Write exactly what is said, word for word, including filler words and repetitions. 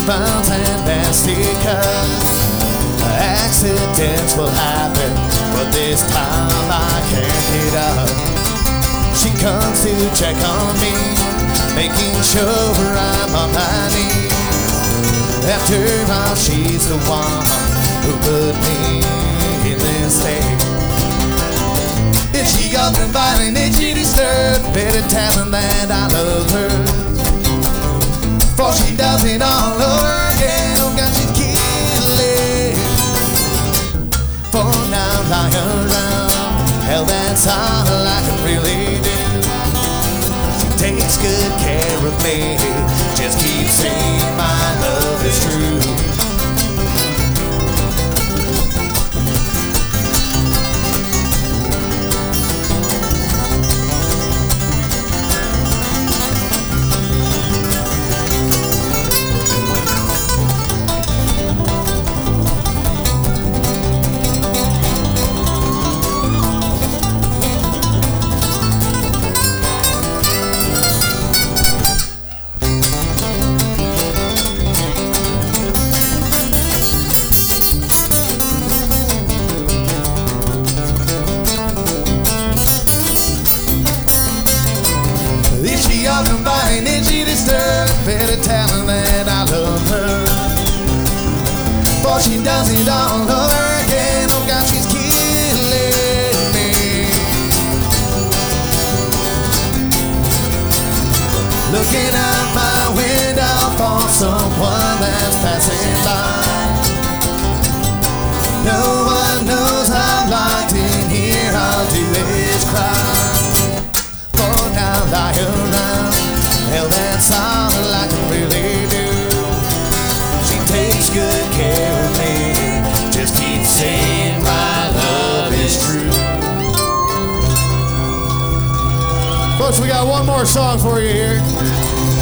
bumps and nasty cuts. Accidents will happen, but this time I can't get up. She comes to check on me, making sure I'm on my knees. After all, she's the one who put me in this state. If she often violent and she disturbed, better tell her that I love her, for she does it all over again. Oh God, she's killing. For now, lie around, hell, that's all I can really do. She takes good care of me, just keep saying my love is true. And she disturbed, better tell her that I love her, for she does it all over again. Oh God, she's killing me. Looking out my window for someone that's passing by. No one knows I'm locked in here, all I do is cry. For now, lie around, hell, that's all I can really do. She takes good care of me, just keep saying my love is true. Folks, we got one more song for you here.